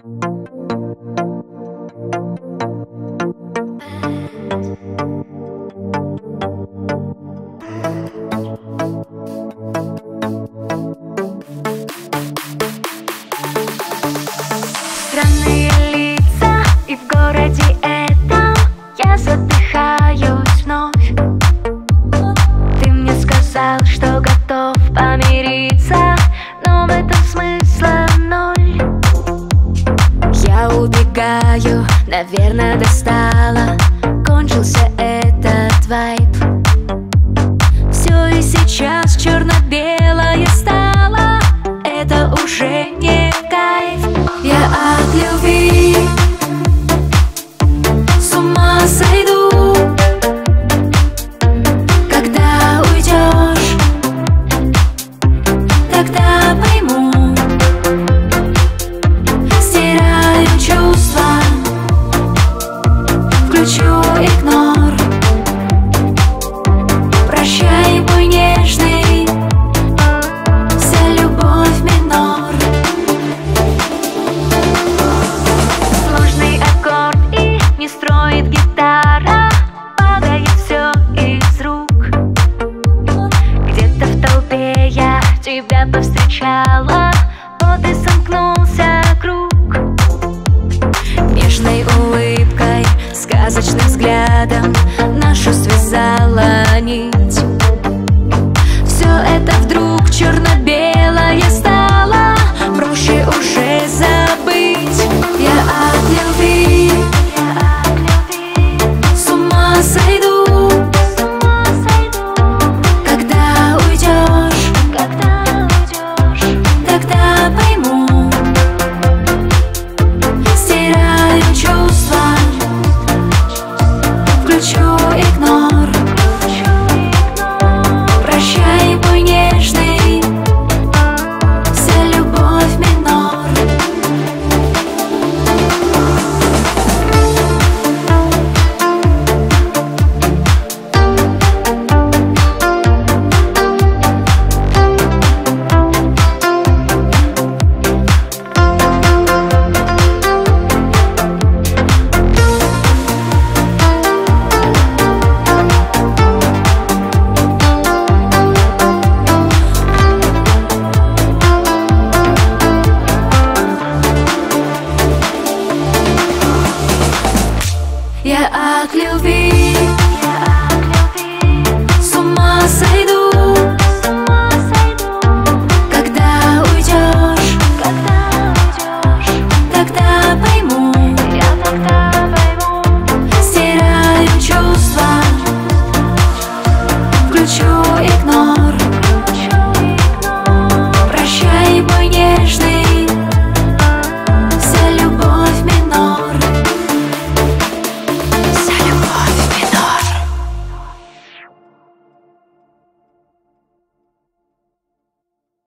Странные лица, и в городе этом я задыхаюсь вновь. Ты мне сказал, что готов помириться, но в этом смысла ноль. Я убегаю, наверное, достала, кончился этот вайб. Все и сейчас черно-белое стало, это уже не кайф. Я от любви с ума сойду, когда уйдешь, тогда пойму. Стираю чувства, включу игнор. Прощай, мой нежный, вся любовь минор. Сложный аккорд и не строит гитара, падает все из рук. Где-то в толпе я тебя повстречала, вот и сомкнулся круг. Нежной улыбкой, сказочным взглядом нашу связала нить. Все это вдруг черно-белое